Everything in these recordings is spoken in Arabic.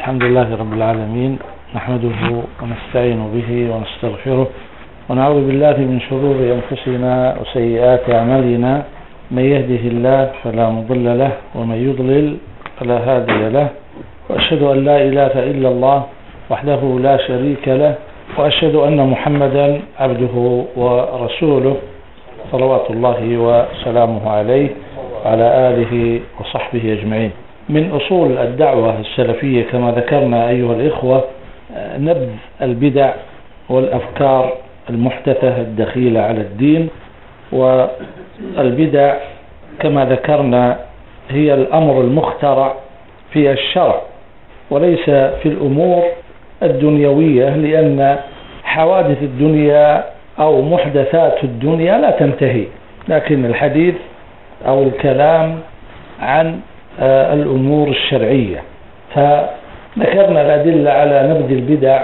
الحمد لله رب العالمين، نحمده ونستعين به ونستغفره ونعوذ بالله من شرور أنفسنا وسيئات أعمالنا. من يهده الله فلا مضل له ومن يضلل فلا هادي له، وأشهد أن لا إله إلا الله وحده لا شريك له، وأشهد أن محمدا عبده ورسوله صلوات الله وسلامه عليه وعلى آله وصحبه أجمعين. من أصول الدعوة السلفية كما ذكرنا أيها الإخوة نبذ البدع والأفكار المحدثة الدخيلة على الدين. والبدع كما ذكرنا هي الأمر المخترع في الشرع وليس في الأمور الدنيوية، لأن حوادث الدنيا أو محدثات الدنيا لا تنتهي، لكن الحديث أو الكلام عن الأمور الشرعية. فذكرنا الأدلة على نبذ البدع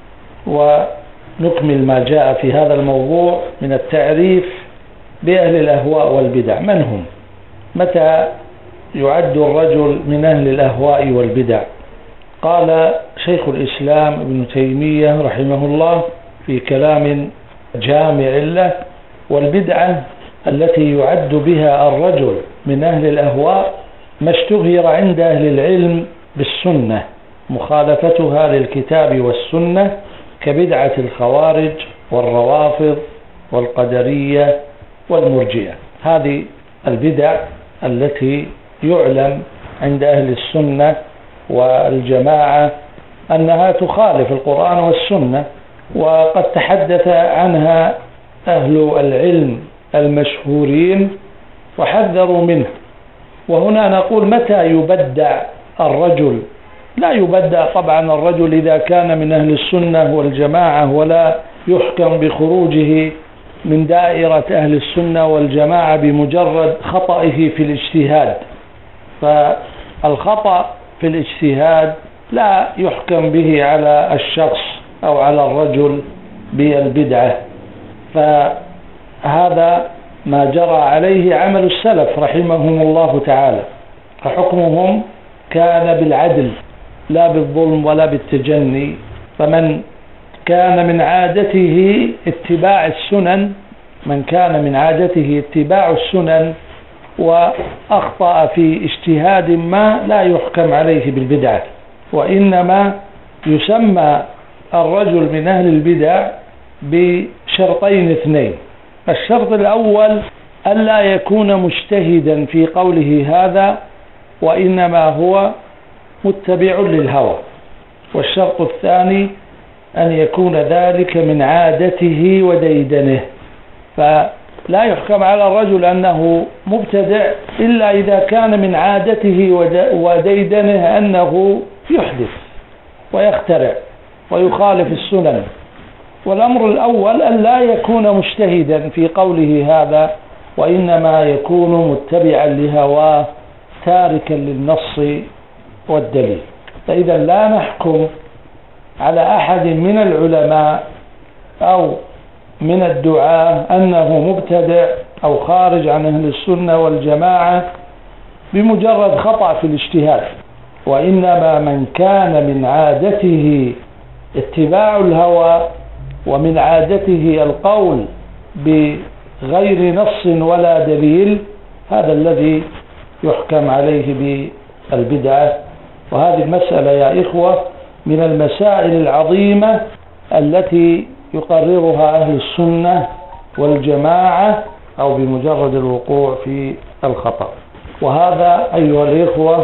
ونكمل ما جاء في هذا الموضوع من التعريف بأهل الأهواء والبدع. من هم؟ متى يعد الرجل من أهل الأهواء والبدع؟ قال شيخ الإسلام ابن تيمية رحمه الله في كلام جامع له: والبدعة التي يعد بها الرجل من أهل الأهواء ما اشتهر عند أهل العلم بالسنة مخالفتها للكتاب والسنة، كبدعة الخوارج والروافض والقدرية والمرجئة. هذه البدع التي يعلم عند أهل السنة والجماعة أنها تخالف القرآن والسنة، وقد تحدث عنها أهل العلم المشهورين وحذروا منه. وهنا نقول: متى يبدع الرجل؟ لا يبدع طبعا الرجل إذا كان من أهل السنة والجماعة، ولا يحكم بخروجه من دائرة أهل السنة والجماعة بمجرد خطئه في الاجتهاد. فالخطأ في الاجتهاد لا يحكم به على الشخص أو على الرجل بالبدعة. فهذا ما جرى عليه عمل السلف رحمهم الله تعالى، فحكمهم كان بالعدل لا بالظلم ولا بالتجني. فمن كان من عادته اتباع السنن وأخطأ في اجتهاد ما لا يحكم عليه بالبدعة، وإنما يسمى الرجل من أهل البدع بشرطين اثنين: الشرط الأول ألا يكون مجتهدا في قوله هذا، وإنما هو متبع للهوى. والشرط الثاني أن يكون ذلك من عادته وديدنه. فلا يحكم على الرجل أنه مبتدع إلا إذا كان من عادته وديدنه أنه يحدث ويخترع ويخالف السنن. والأمر الأول أن لا يكون مجتهدا في قوله هذا، وإنما يكون متبعا لهواه تاركا للنص والدليل. فإذا لا نحكم على أحد من العلماء أو من الدعاة أنه مبتدع أو خارج عن أهل السنة والجماعة بمجرد خطأ في الاجتهاد، وإنما من كان من عادته اتباع الهوى ومن عادته القول بغير نص ولا دليل، هذا الذي يحكم عليه بالبدعة. وهذه المسألة يا إخوة من المسائل العظيمة التي يقررها أهل السنة والجماعة أو بمجرد الوقوع في الخطأ. وهذا أيها الإخوة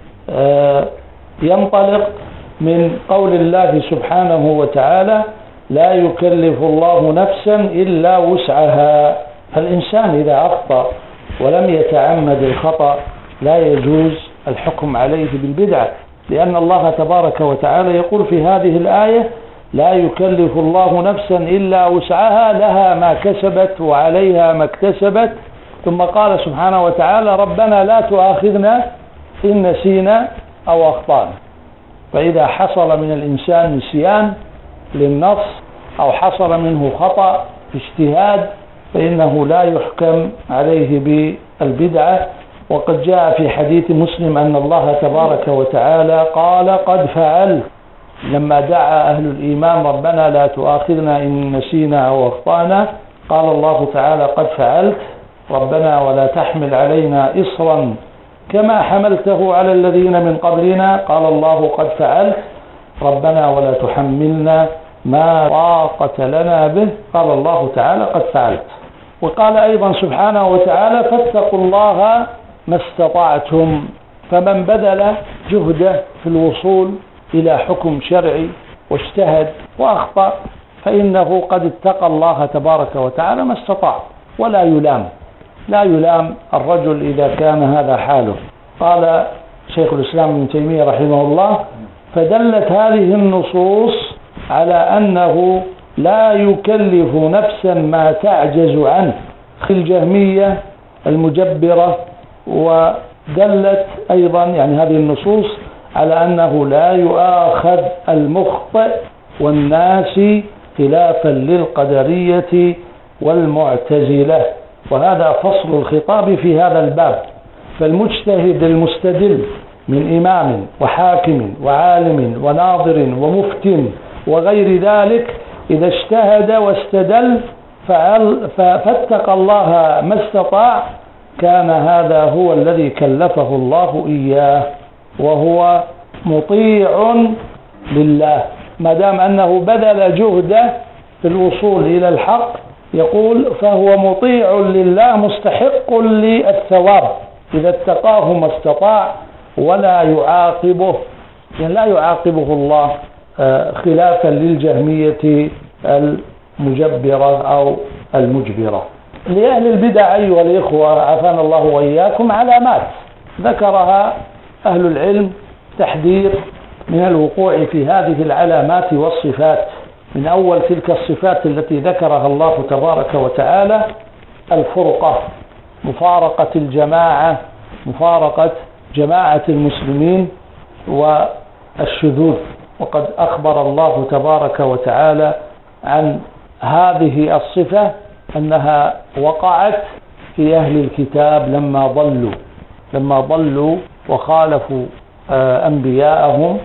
ينطلق من قول الله سبحانه وتعالى: لا يكلف الله نفسا إلا وسعها. فالإنسان إذا أخطأ ولم يتعمد الخطأ لا يجوز الحكم عليه بالبدعة، لأن الله تبارك وتعالى يقول في هذه الآية: لا يكلف الله نفسا إلا وسعها، لها ما كسبت وعليها ما اكتسبت. ثم قال سبحانه وتعالى: ربنا لا تؤاخذنا إن نسينا أو أخطأنا. فإذا حصل من الإنسان نسيان للنص أو حصل منه خطأ في اجتهاد فإنه لا يحكم عليه بالبدعة، وقد جاء في حديث مسلم أن الله تبارك وتعالى قال قد فعلت لما دعا أهل الإيمان ربنا لا تؤاخذنا إن نسينا أو أخطأنا، قال الله تعالى قد فعلت ربنا ولا تحمل علينا إصرا كما حملته على الذين من قبلنا، قال الله قد فعلت ربنا ولا تحملنا ما طاقة لنا به، قال الله تعالى قد فعلت. وقال أيضا سبحانه وتعالى فاتقوا الله ما استطعتم، فمن بذل جهده في الوصول إلى حكم شرعي واجتهد وأخطأ فإنه قد اتقى الله تبارك وتعالى ما استطاع، ولا يلام الرجل إذا كان هذا حاله. قال شيخ الإسلام ابن تيمية رحمه الله فدلت هذه النصوص على أنه لا يكلف نفسا ما تعجز عنه الجهمية المجبرة، ودلت أيضا يعني هذه النصوص على أنه لا يؤاخذ المخطئ والناس خلافا للقدرية والمعتزلة. وهذا فصل الخطاب في هذا الباب. فالمجتهد المستدل من إمام وحاكم وعالم وناظر ومفتن وغير ذلك إذا اجتهد واستدل فاتقى الله ما استطاع كان هذا هو الذي كلفه الله إياه، وهو مطيع لله ما دام أنه بذل جهده في الوصول إلى الحق، يقول فهو مطيع لله مستحق للثواب إذا اتقاه ما استطاع، ولا يعاقبه يعني لا يعاقبه الله خلافا للجهمية المجبرة أو المجبرة. لأهل البدع أيها الإخوة عافانا الله وإياكم علامات ذكرها أهل العلم تحذير من الوقوع في هذه العلامات والصفات. من أول تلك الصفات التي ذكرها الله تبارك وتعالى الفرقة، مفارقة الجماعة، مفارقة جماعة المسلمين والشذوذ. وقد أخبر الله تبارك وتعالى عن هذه الصفة أنها وقعت في أهل الكتاب لما ضلوا وخالفوا أنبياءهم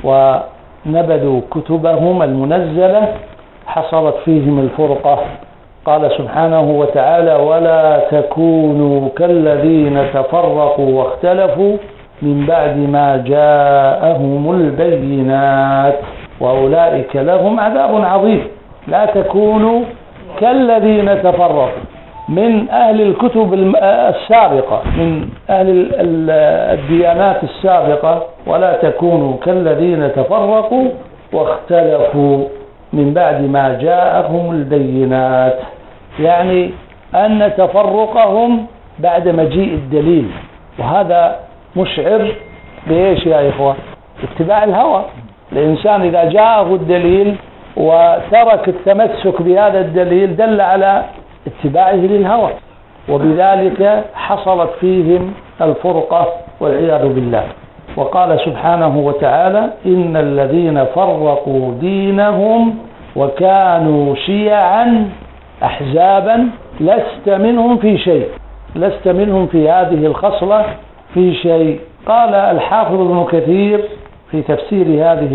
ونبذوا كتبهم المنزلة حصلت فيهم الفرقة. قال سبحانه وتعالى ولا تكونوا كالذين تفرقوا واختلفوا من بعد ما جاءهم البينات وأولئك لهم عذاب عظيم. لا تكونوا كالذين تفرقوا من أهل الكتب السابقة من أهل الديانات السابقة، ولا تكونوا كالذين تفرقوا واختلفوا من بعد ما جاءهم البينات، يعني أن تفرقهم بعد مجيء الدليل. وهذا مشعر بإيش يا إخوة؟ اتباع الهوى. الإنسان إذا جاءه الدليل وترك التمسك بهذا الدليل دل على اتباعه للهوى، وبذلك حصلت فيهم الفرقة والعياذ بالله. وقال سبحانه وتعالى إن الذين فرقوا دينهم وكانوا شيعا أحزابا لست منهم في هذه الخصلة في شيء. قال الحافظ ابن كثير في تفسير هذه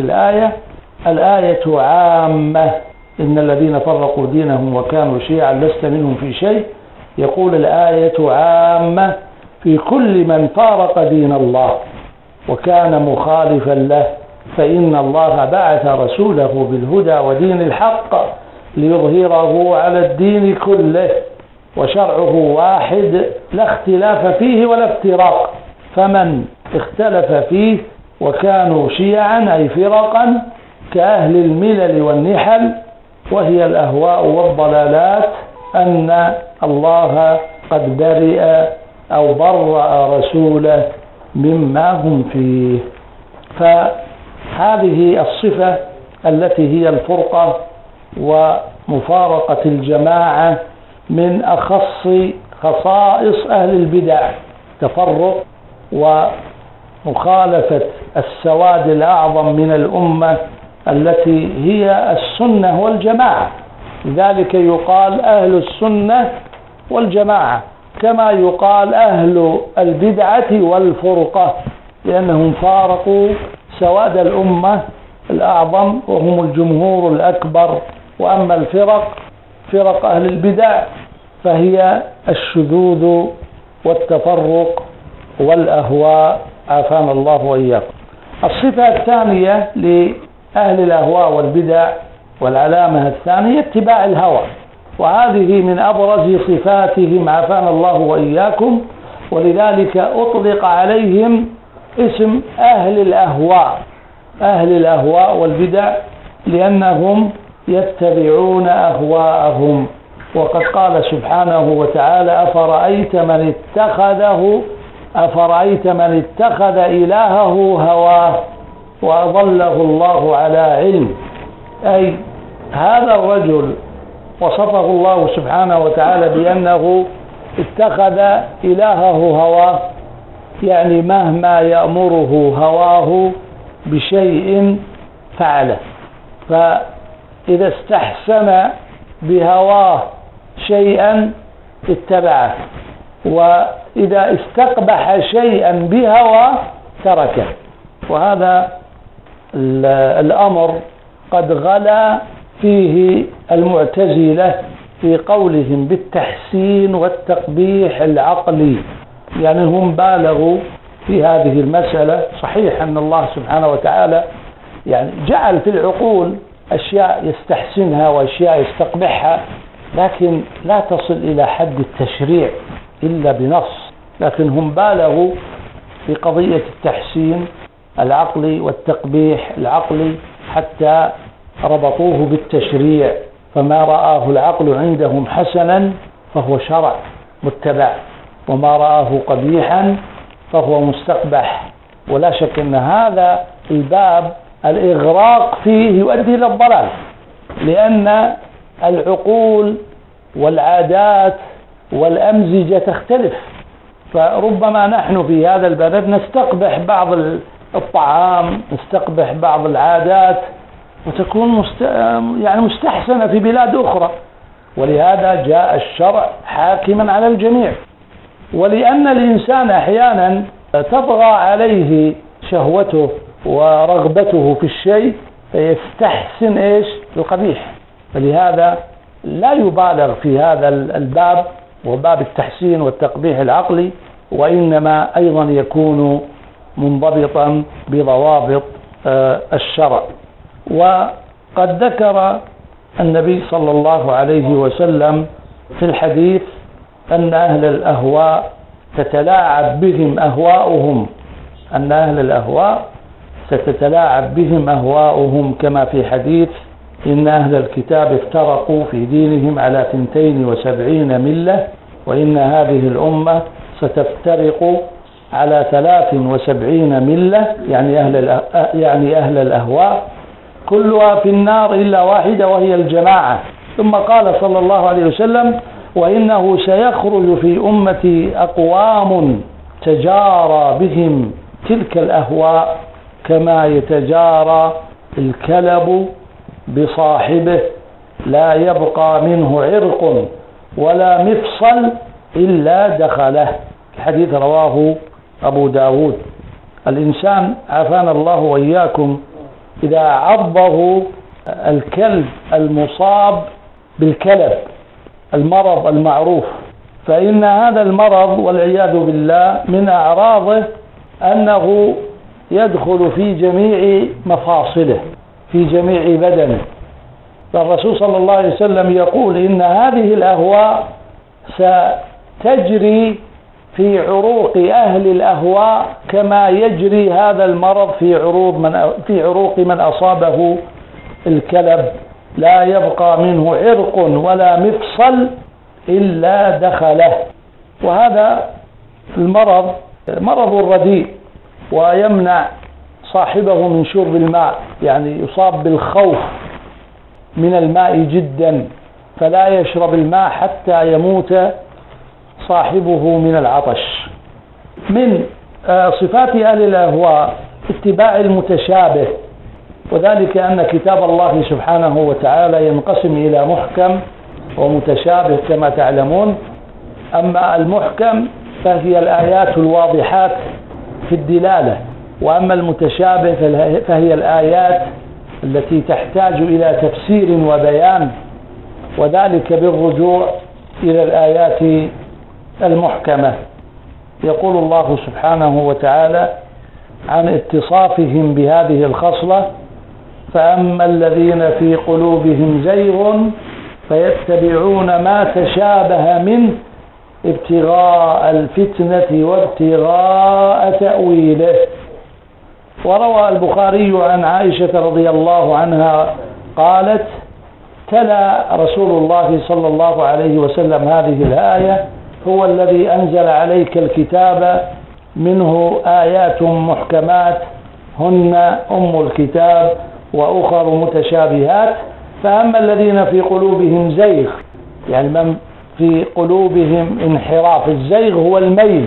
الآية عامة إن الذين فرقوا دينهم وكانوا شيعا لست منهم في شيء. يقول الآية عامة في كل من فارق دين الله وكان مخالفا له، فإن الله بعث رسوله بالهدى ودين الحق ليظهره على الدين كله وشرعه واحد لا اختلاف فيه ولا افتراق. فمن اختلف فيه وكانوا شيعا أي فرقا كأهل الملل والنحل وهي الأهواء والضلالات أن الله قد برئ أو برأ رسوله مما هم فيه. فهذه الصفة التي هي الفرقة ومفارقة الجماعة من أخص خصائص أهل البدع، تفرق ومخالفة السواد الأعظم من الأمة التي هي السنة والجماعة. لذلك يقال أهل السنة والجماعة، كما يقال أهل البدعة والفرقة، لأنهم فارقوا سواد الأمة الأعظم وهم الجمهور الأكبر. وأما فرق أهل البدع فهي الشذوذ والتفرق والأهواء، عافانا الله وإياكم. الصفة الثانية لأهل الأهواء والبدع والعلامة الثانية اتباع الهوى، وهذه من أبرز صفاتهم، عافانا الله وإياكم. ولذلك أطلق عليهم اسم أهل الأهواء والبدع، لأنهم يتبعون أهواءهم. وقد قال سبحانه وتعالى: أفرأيت من اتخذ إلهه هواه وأضله الله على علم. أي هذا الرجل وصفه الله سبحانه وتعالى بأنه اتخذ إلهه هواه، يعني مهما يأمره هواه بشيء فعله، فإذا استحسن بهواه شيئا اتبعه، وإذا استقبح شيئا بهواه تركه. وهذا الأمر قد غلا فيه المعتزلة في قولهم بالتحسين والتقبيح العقلي، يعني هم بالغوا في هذه المسألة. صحيح أن الله سبحانه وتعالى يعني جعل في العقول أشياء يستحسنها وأشياء يستقبحها، لكن لا تصل إلى حد التشريع إلا بنص. لكن هم بالغوا في قضية التحسين العقلي والتقبيح العقلي حتى ربطوه بالتشريع، فما رآه العقل عندهم حسنا فهو شرع متبع، وما رآه قبيحا فهو مستقبح. ولا شك أن هذا الباب الإغراق فيه يؤدي إلى الضلال، لأن العقول والعادات والأمزجة تختلف. فربما نحن في هذا الباب نستقبح بعض الطعام، نستقبح بعض العادات، وتكون يعني مستحسنة في بلاد أخرى. ولهذا جاء الشرع حاكما على الجميع. ولأن الإنسان أحيانا تطغى عليه شهوته ورغبته في الشيء فيستحسن القبيح، فلهذا لا يبالغ في هذا الباب وباب التحسين والتقبيح العقلي، وإنما أيضا يكون منضبطا بضوابط الشرع. وقد ذكر النبي صلى الله عليه وسلم في الحديث أن أهل الأهواء تتلاعب بهم أهواؤهم، أن أهل الأهواء ستتلاعب بهم أهواؤهم، كما في حديث: إن أهل الكتاب افترقوا في دينهم على 72 ملة، وإن هذه الأمة ستفترق على 73 ملة، يعني أهل الأهواء، كلها في النار إلا واحدة وهي الجماعة. ثم قال صلى الله عليه وسلم: وإنه سيخرج في أمتي أقوام تجارى بهم تلك الأهواء كما يتجارى الكلب بصاحبه، لا يبقى منه عرق ولا مفصل إلا دخله. الحديث رواه أبو داود. الإنسان عافانا الله وإياكم إذا عضه الكلب المصاب بالكلب، المرض المعروف، فإن هذا المرض والعياذ بالله من أعراضه أنه يدخل في جميع مفاصله، في جميع بدنه. فالرسول صلى الله عليه وسلم يقول: إن هذه الأهواء ستجري في عروق أهل الأهواء كما يجري هذا المرض في عروق من أصابه الكلب، لا يبقى منه عرق ولا مفصل إلا دخله. وهذا المرض مرض رديء، ويمنع صاحبه من شرب الماء، يعني يصاب بالخوف من الماء جدا، فلا يشرب الماء حتى يموت صاحبه من العطش. من صفات أهل الأهواء اتباع المتشابه، وذلك أن كتاب الله سبحانه وتعالى ينقسم إلى محكم ومتشابه كما تعلمون. أما المحكم فهي الآيات الواضحات في الدلالة، وأما المتشابه فهي الآيات التي تحتاج إلى تفسير وبيان، وذلك بالرجوع إلى الآيات المحكمة. يقول الله سبحانه وتعالى عن اتصافهم بهذه الخصلة: فأما الذين في قلوبهم زيغ فيتبعون ما تشابه منه ابتغاء الفتنة وابتغاء تأويله. وروى البخاري عن عائشة رضي الله عنها قالت: تلا رسول الله صلى الله عليه وسلم هذه الآية: هو الذي أنزل عليك الكتاب منه آيات محكمات هن أم الكتاب وأخر متشابهات، فأما الذين في قلوبهم زيغ، يعني من في قلوبهم انحراف. الزيغ هو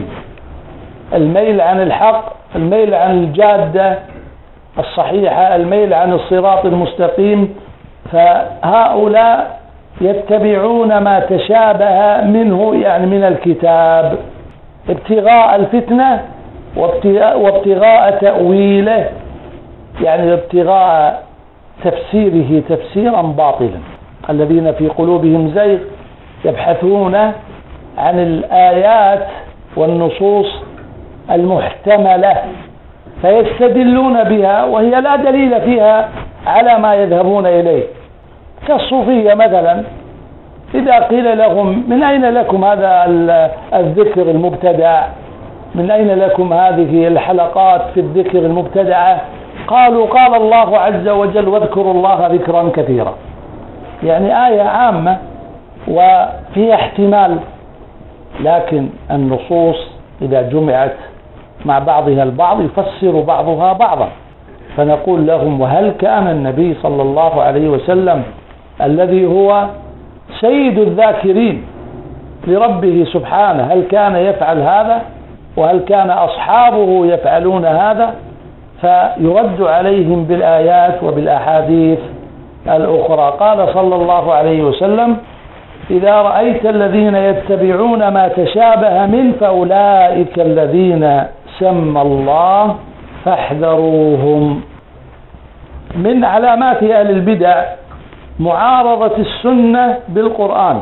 الميل عن الحق، الميل عن الجادة الصحيحة، الميل عن الصراط المستقيم، فهؤلاء يتبعون ما تشابه منه، يعني من الكتاب، ابتغاء الفتنة وابتغاء تأويله، يعني ابتغاء تفسيره تفسيرا باطلا. الذين في قلوبهم زيغ يبحثون عن الآيات والنصوص المحتملة فيستدلون بها وهي لا دليل فيها على ما يذهبون إليه، كالصوفية مثلا. إذا قيل لهم: من أين لكم هذا الذكر المبتدع؟ من أين لكم هذه الحلقات في الذكر المبتدعة؟ قالوا: قال الله عز وجل: واذكروا الله ذكرا كثيرا. يعني آية عامة وفيها احتمال، لكن النصوص إذا جمعت مع بعضها البعض يفسر بعضها بعضا. فنقول لهم: وهل كان النبي صلى الله عليه وسلم الذي هو سيد الذاكرين لربه سبحانه، هل كان يفعل هذا؟ وهل كان أصحابه يفعلون هذا؟ فيرد عليهم بالآيات وبالأحاديث الأخرى. قال صلى الله عليه وسلم: إذا رأيت الذين يتبعون ما تشابه منه فأولئك الذين سمى الله فاحذروهم. من علامات أهل البدع معارضة السنة بالقرآن،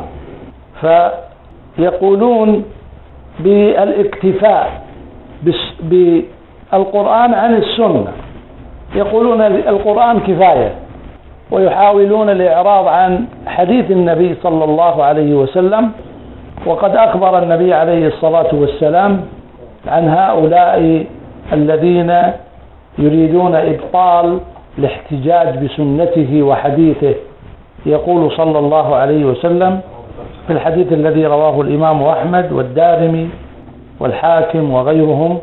فيقولون بالاكتفاء بالقرآن عن السنة، يقولون القرآن كفاية، ويحاولون الإعراض عن حديث النبي صلى الله عليه وسلم. وقد أخبر النبي عليه الصلاة والسلام عن هؤلاء الذين يريدون إبطال الاحتجاج بسنته وحديثه. يقول صلى الله عليه وسلم في الحديث الذي رواه الإمام أحمد والدارمي والحاكم وغيرهم: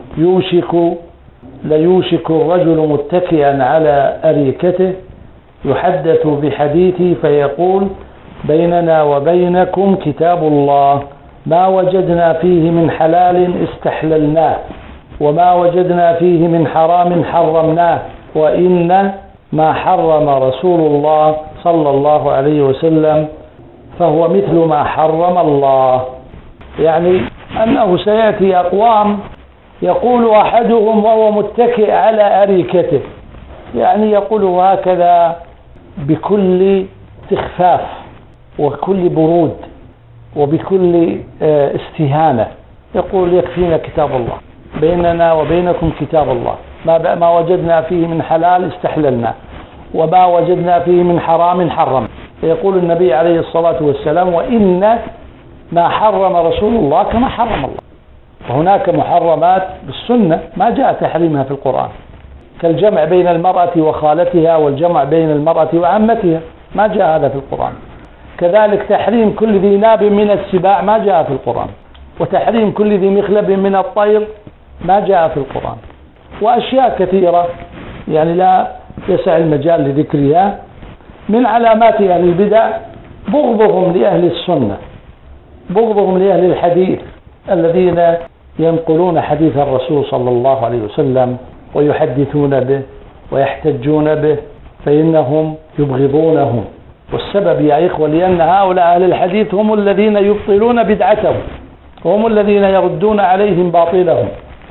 ليوشك الرجل متكئا على أريكته يحدث بحديثي فيقول: بيننا وبينكم كتاب الله، ما وجدنا فيه من حلال استحللناه، وما وجدنا فيه من حرام حرمناه، وإن ما حرم رسول الله صلى الله عليه وسلم فهو مثل ما حرم الله. يعني أنه سيأتي أقوام يقول أحدهم وهو متكئ على أريكته، يعني يقول هكذا بكل استخفاف وكل برود وبكل استهانة، يقول: يكفينا كتاب الله، بيننا وبينكم كتاب الله، ما وجدنا فيه من حلال استحللنا، وما وجدنا فيه من حرام حرم. يقول النبي عليه الصلاة والسلام: وإن ما حرم رسول الله كما حرم الله. وهناك محرمات بالسنة ما جاء تحريمها في القرآن، كالجمع بين المرأة وخالتها والجمع بين المرأة وعمتها، ما جاء هذا في القرآن. كذلك تحريم كل ذي ناب من السباع ما جاء في القرآن، وتحريم كل ذي مخلب من الطير ما جاء في القرآن، وأشياء كثيرة يعني لا يسع المجال لذكرها. من علامات أهل البدع بغضهم لأهل السنة، بغضهم لأهل الحديث الذين ينقلون حديث الرسول صلى الله عليه وسلم ويحدثون به ويحتجون به، فإنهم يبغضونهم والسبب يا إخوة لأن هؤلاء أهل الحديث هم الذين يبطلون بدعتهم، وهم الذين يردون عليهم باطلهم.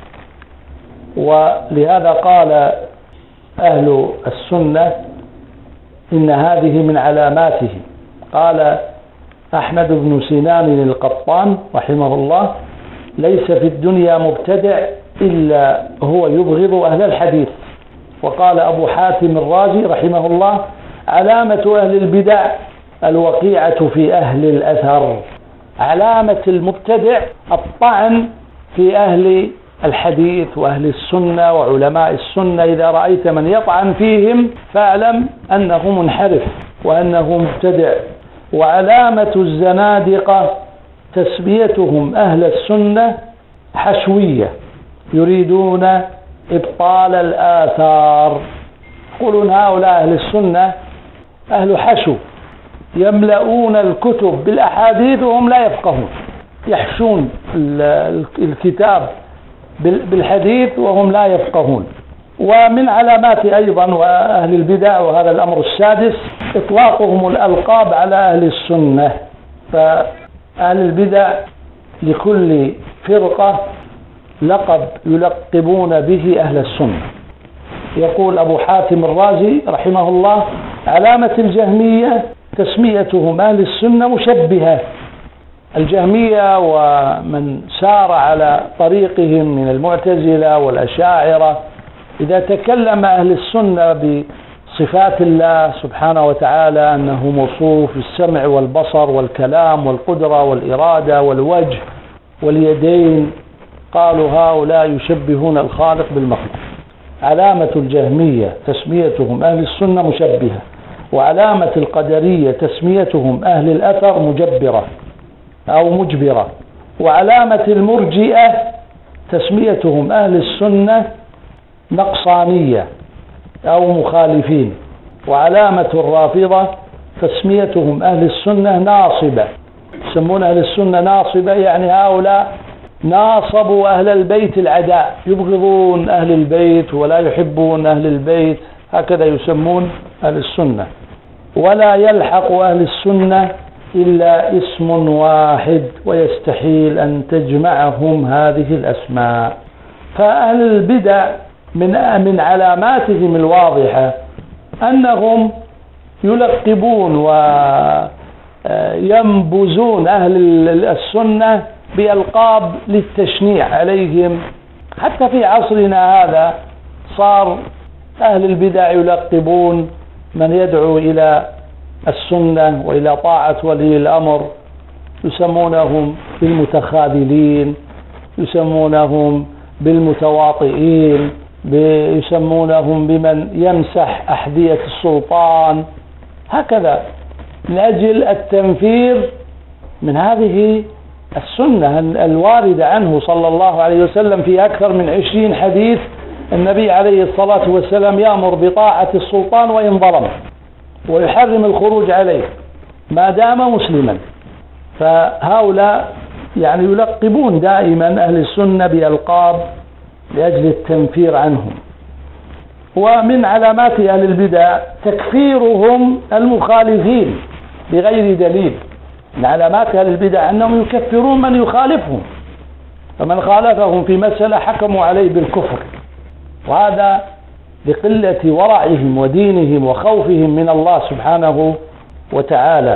ولهذا قال أهل السنة إن هذه من علاماته. قال أحمد بن سنان القطان رحمه الله: ليس في الدنيا مبتدع إلا هو يبغض أهل الحديث. وقال أبو حاتم الرازي رحمه الله: علامة أهل البدع الوقيعة في أهل الأثر. علامة المبتدع الطعن في أهل الحديث وأهل السنة وعلماء السنة. إذا رأيت من يطعن فيهم فاعلم أنه منحرف وأنه مبتدع. وعلامة الزنادقة تسميتهم أهل السنة حشوية، يريدون إبطال الآثار. يقولون هؤلاء أهل السنة أهل حشو، يملؤون الكتب بالأحاديث وهم لا يفقهون، يحشون الكتاب بالحديث وهم لا يفقهون. ومن علامات أيضا وأهل البدع، وهذا الأمر السادس، إطلاقهم الألقاب على أهل السنة. فأهل البدع لكل فرقة لقب يلقبون به أهل السنة. يقول أبو حاتم الرازي رحمه الله: علامة الجهمية تسميتهم أهل السنة مشبهة. الجهمية ومن سار على طريقهم من المعتزلة والأشاعرة، إذا تكلم أهل السنة بصفات الله سبحانه وتعالى أنه موصوف بالسمع والبصر والكلام والقدرة والإرادة والوجه واليدين، قالوا هؤلاء يشبهون الخالق بالمخلوق. علامة الجهمية تسميتهم أهل السنة مشبهة. وعلامة القدرية تسميتهم أهل الأثر مجبرة أو مجبرة. وعلامة المرجئة تسميتهم أهل السنة نقصانية أو مخالفين. وعلامة الرافضة تسميتهم أهل السنة ناصبة. يسمون أهل السنة ناصبة، يعني هؤلاء ناصبوا أهل البيت العداء، يبغضون أهل البيت ولا يحبون أهل البيت، هكذا يسمون أهل السنة. ولا يلحق أهل السنة إلا اسم واحد، ويستحيل أن تجمعهم هذه الأسماء. فأهل البدع من علاماتهم الواضحة أنهم يلقبون وينبذون أهل السنة بألقاب للتشنيع عليهم. حتى في عصرنا هذا صار أهل البدع يلقبون من يدعو إلى السنة وإلى طاعة ولي الأمر، يسمونهم بالمتخاذلين، يسمونهم بالمتواطئين، يسمونهم بمن يمسح أحذية السلطان، هكذا من أجل التنفير من هذه السنة الواردة عنه صلى الله عليه وسلم. في أكثر من 20 حديث النبي عليه الصلاة والسلام يأمر بطاعة السلطان وإن ظلم، ويحرم الخروج عليه ما دام مسلما. فهؤلاء يعني يلقبون دائما أهل السنة بألقاب لأجل التنفير عنهم. ومن علامات أهل البدع تكفيرهم المخالفين بغير دليل. من علامات أهل البدع أنهم يكفرون من يخالفهم، فمن خالفهم في مسألة حكموا عليه بالكفر، وهذا لقلة ورعهم ودينهم وخوفهم من الله سبحانه وتعالى.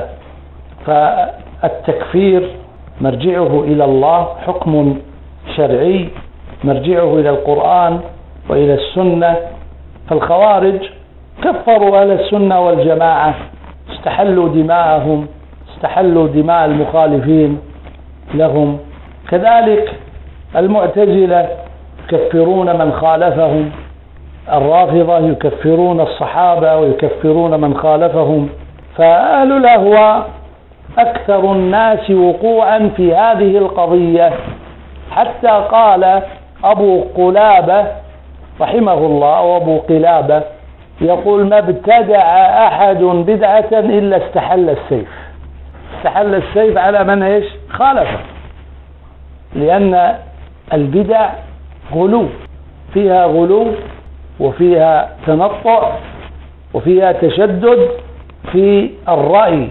فالتكفير مرجعه إلى الله، حكم شرعي مرجعه إلى القرآن وإلى السنة. فالخوارج كفروا أهل السنة والجماعة، استحلوا دماءهم، استحلوا دماء المخالفين لهم. كذلك المعتزلة يكفرون من خالفهم، الرافضة يكفرون الصحابة ويكفرون من خالفهم. فأهل الأهواء أكثر الناس وقوعا في هذه القضية، حتى قال أبو قلابة رحمه الله وأبو قلابة يقول: ما ابتدع أحد بدعة إلا استحل السيف. استحل السيف على من ايش؟ خالفه. لأن البدع غلو، فيها غلو وفيها تنطع وفيها تشدد في الرأي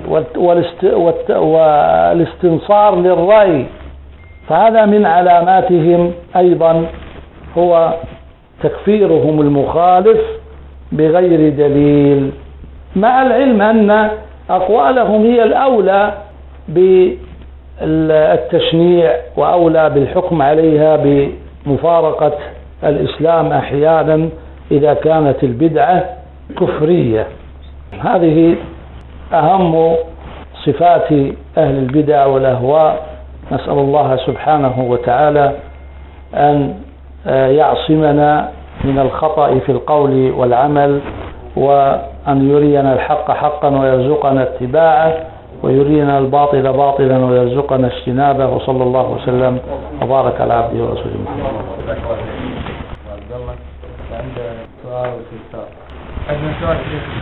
والاستنصار للرأي، فهذا من علاماتهم أيضا هو تكفيرهم المخالف بغير دليل، مع العلم أن أقوالهم هي الأولى بالتشنيع وأولى بالحكم عليها بمفارقة الإسلام أحيانا إذا كانت البدعة كفرية. هذه أهم صفات أهل البدع والأهواء. نسأل الله سبحانه وتعالى أن يعصمنا من الخطأ في القول والعمل، وأن يرينا الحق حقا ويرزقنا اتباعه، ويرينا الباطل باطلا ويرزقنا اجتنابه. وصلى الله وسلم وبارك على عبده ورسوله محمد. عندنا سؤال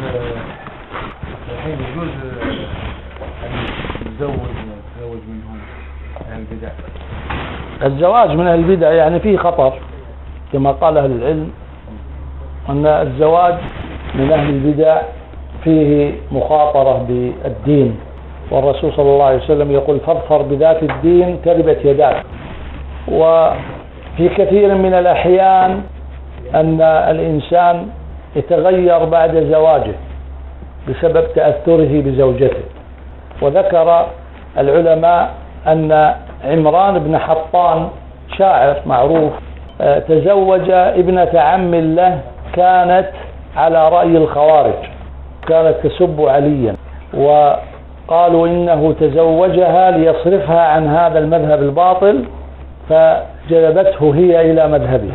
الحين يجوز أن نتزوج منهم أهل البدع؟ الزواج من أهل البدع يعني فيه خطر كما قال أهل العلم، أن الزواج من أهل البدع فيه مخاطرة بالدين، والرسول صلى الله عليه وسلم يقول فاظفر بذات الدين تربت يداك. وفي كثير من الأحيان أن الإنسان يتغير بعد زواجه بسبب تأثره بزوجته. وذكر العلماء أن عمران بن حطان شاعر معروف تزوج ابنة عم له كانت على رأي الخوارج، كانت تسب عليا، وقالوا إنه تزوجها ليصرفها عن هذا المذهب الباطل، فجذبته هي إلى مذهبها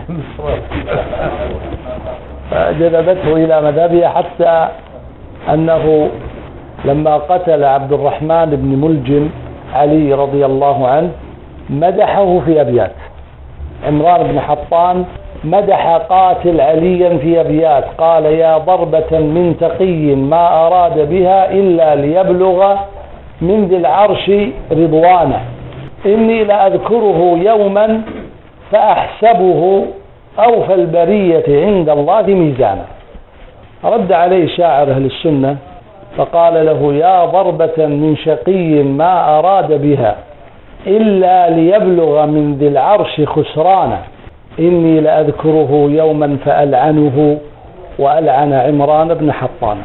حتى أنه لما قتل عبد الرحمن بن ملجم علي رضي الله عنه مدحه في أبيات. عمران بن حطان مدح قاتل عليا في أبيات، قال يا ضربة من تقي ما أراد بها إلا ليبلغ من ذي العرش رضوانه، إني لأذكره يوما فأحسبه أوفى البرية عند الله ميزانا. رد عليه شاعر أهل السنة فقال له يا ضربة من شقي ما أراد بها إلا ليبلغ من ذي العرش خسرانا، إني لأذكره يوما فألعنه وألعن عمران بن حطان.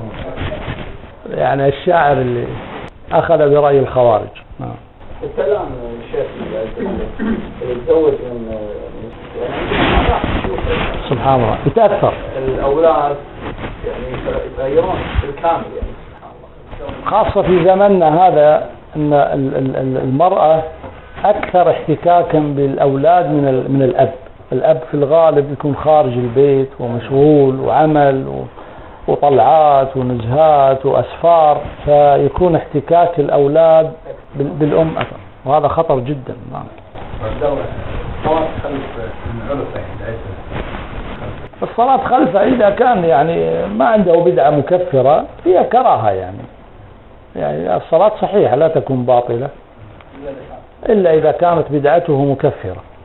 يعني الشاعر اللي أخذ برأي الخوارج. الكلام الشيخ يتزوج من سبحان الله يتأثر الأولاد يعني يتغيرون بالكامل، يعني سبحان الله، خاصة في زمننا هذا أن المرأة أكثر احتكاكا بالأولاد من الأب. الأب في الغالب يكون خارج البيت ومشغول وعمل وطلعات ونزهات وأسفار، فيكون احتكاك الأولاد بالأم أكثر، وهذا خطر جدا. الصلاة خلفه إذا كان يعني ما عنده بدعة مكفرة هي كراهة، يعني الصلاة صحيحة لا تكون باطلة إلا إذا كانت بدعته مكفرة.